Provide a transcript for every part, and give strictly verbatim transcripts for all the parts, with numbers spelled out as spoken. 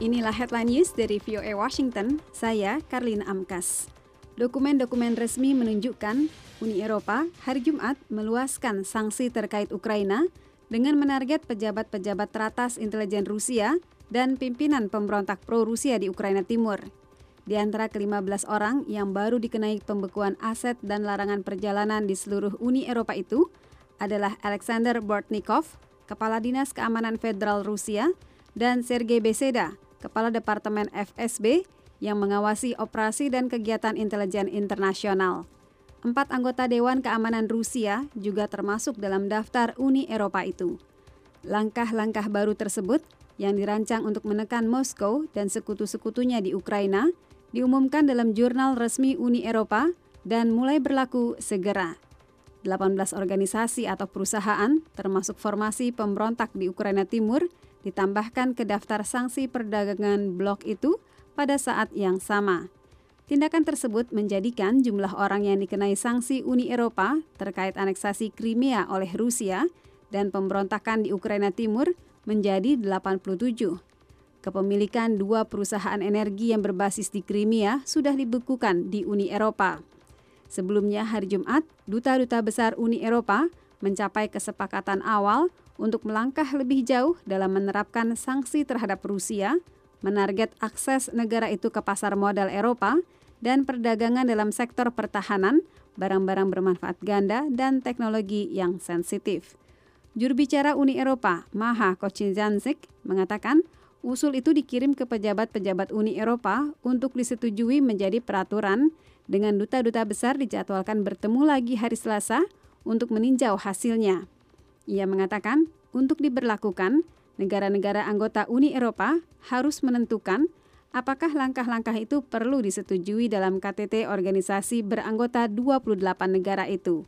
Inilah headline news dari V O A Washington, saya Karlina Amkas. Dokumen-dokumen resmi menunjukkan Uni Eropa hari Jumat meluaskan sanksi terkait Ukraina dengan menarget pejabat-pejabat teratas intelijen Rusia dan pimpinan pemberontak pro-Rusia di Ukraina Timur. Di antara kelima belas orang yang baru dikenai pembekuan aset dan larangan perjalanan di seluruh Uni Eropa itu adalah Alexander Bortnikov, Kepala Dinas Keamanan Federal Rusia, dan Sergei Beseda, Kepala Departemen F S B yang mengawasi operasi dan kegiatan intelijen internasional. Empat anggota Dewan Keamanan Rusia juga termasuk dalam daftar Uni Eropa itu. Langkah-langkah baru tersebut yang dirancang untuk menekan Moskow dan sekutu-sekutunya di Ukraina diumumkan dalam jurnal resmi Uni Eropa dan mulai berlaku segera. delapan belas organisasi atau perusahaan, termasuk formasi pemberontak di Ukraina Timur, ditambahkan ke daftar sanksi perdagangan blok itu pada saat yang sama. Tindakan tersebut menjadikan jumlah orang yang dikenai sanksi Uni Eropa terkait aneksasi Crimea oleh Rusia dan pemberontakan di Ukraina Timur menjadi delapan puluh tujuh. Kepemilikan dua perusahaan energi yang berbasis di Crimea sudah dibekukan di Uni Eropa. Sebelumnya hari Jumat, duta-duta besar Uni Eropa mencapai kesepakatan awal untuk melangkah lebih jauh dalam menerapkan sanksi terhadap Rusia, menarget akses negara itu ke pasar modal Eropa, dan perdagangan dalam sektor pertahanan, barang-barang bermanfaat ganda, dan teknologi yang sensitif. Juru bicara Uni Eropa, Maha Kocijancic, mengatakan usul itu dikirim ke pejabat-pejabat Uni Eropa untuk disetujui menjadi peraturan, dengan duta-duta besar dijadwalkan bertemu lagi hari Selasa untuk meninjau hasilnya. Ia mengatakan, untuk diberlakukan, negara-negara anggota Uni Eropa harus menentukan apakah langkah-langkah itu perlu disetujui dalam K T T organisasi beranggota dua puluh delapan negara itu.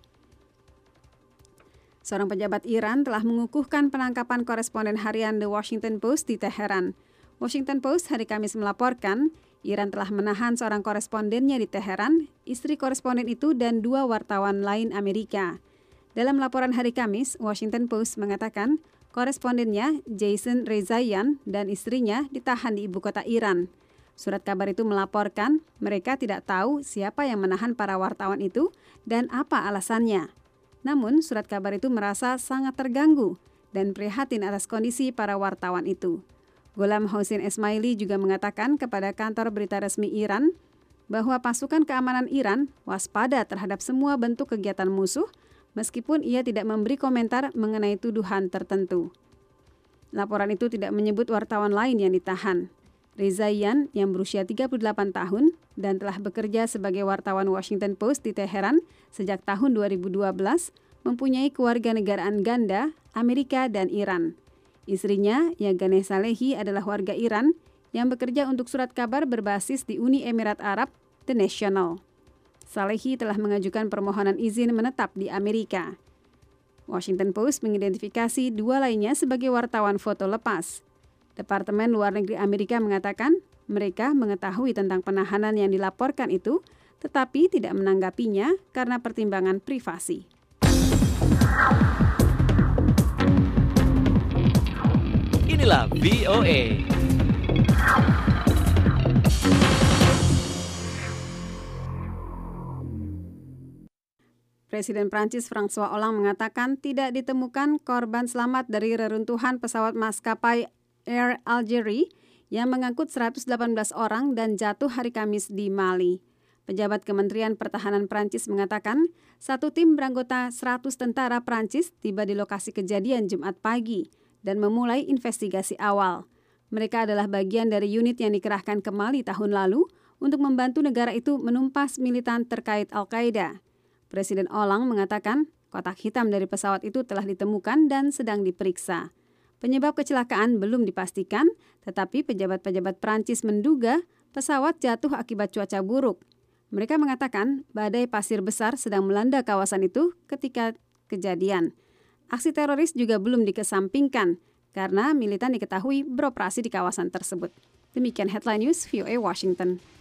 Seorang pejabat Iran telah mengukuhkan penangkapan koresponden harian The Washington Post di Teheran. Washington Post hari Kamis melaporkan, Iran telah menahan seorang korespondennya di Teheran, istri koresponden itu dan dua wartawan lain Amerika. Dalam laporan hari Kamis, Washington Post mengatakan korespondennya Jason Rezaian dan istrinya ditahan di ibu kota Iran. Surat kabar itu melaporkan mereka tidak tahu siapa yang menahan para wartawan itu dan apa alasannya. Namun, surat kabar itu merasa sangat terganggu dan prihatin atas kondisi para wartawan itu. Gholam Hossein Esmaili juga mengatakan kepada kantor berita resmi Iran bahwa pasukan keamanan Iran waspada terhadap semua bentuk kegiatan musuh, meskipun ia tidak memberi komentar mengenai tuduhan tertentu. Laporan itu tidak menyebut wartawan lain yang ditahan. Rezaian yang berusia tiga puluh delapan tahun dan telah bekerja sebagai wartawan Washington Post di Teheran sejak tahun dua ribu dua belas, mempunyai kewarganegaraan ganda Amerika dan Iran. Istrinya, Yaganeh Salehi, adalah warga Iran yang bekerja untuk surat kabar berbasis di Uni Emirat Arab, The National. Salehi telah mengajukan permohonan izin menetap di Amerika. Washington Post mengidentifikasi dua lainnya sebagai wartawan foto lepas. Departemen Luar Negeri Amerika mengatakan mereka mengetahui tentang penahanan yang dilaporkan itu, tetapi tidak menanggapinya karena pertimbangan privasi. Inilah V O A. Presiden Prancis François Hollande mengatakan tidak ditemukan korban selamat dari reruntuhan pesawat maskapai Air Algérie yang mengangkut seratus delapan belas orang dan jatuh hari Kamis di Mali. Pejabat Kementerian Pertahanan Prancis mengatakan satu tim beranggota seratus tentara Prancis tiba di lokasi kejadian Jumat pagi dan memulai investigasi awal. Mereka adalah bagian dari unit yang dikerahkan ke Mali tahun lalu untuk membantu negara itu menumpas militan terkait Al-Qaeda. Presiden Hollande mengatakan kotak hitam dari pesawat itu telah ditemukan dan sedang diperiksa. Penyebab kecelakaan belum dipastikan, tetapi pejabat-pejabat Prancis menduga pesawat jatuh akibat cuaca buruk. Mereka mengatakan badai pasir besar sedang melanda kawasan itu ketika kejadian. Aksi teroris juga belum dikesampingkan karena militan diketahui beroperasi di kawasan tersebut. Demikian headline news V O A Washington.